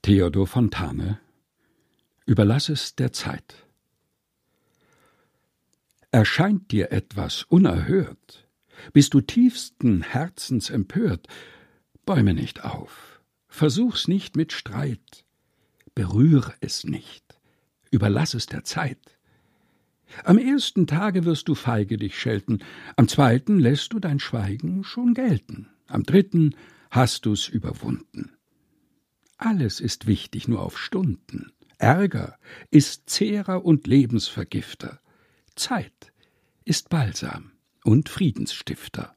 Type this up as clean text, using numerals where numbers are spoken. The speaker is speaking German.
Theodor Fontane: Überlass es der Zeit. Erscheint dir etwas unerhört, bist du tiefsten Herzens empört, bäume nicht auf, versuch's nicht mit Streit, berühr es nicht, überlass es der Zeit. Am ersten Tage wirst du feige dich schelten, am zweiten lässt du dein Schweigen schon gelten, am dritten hast du's überwunden. Alles ist wichtig, nur auf Stunden. Ärger ist Zehrer und Lebensvergifter. Zeit ist Balsam und Friedensstifter.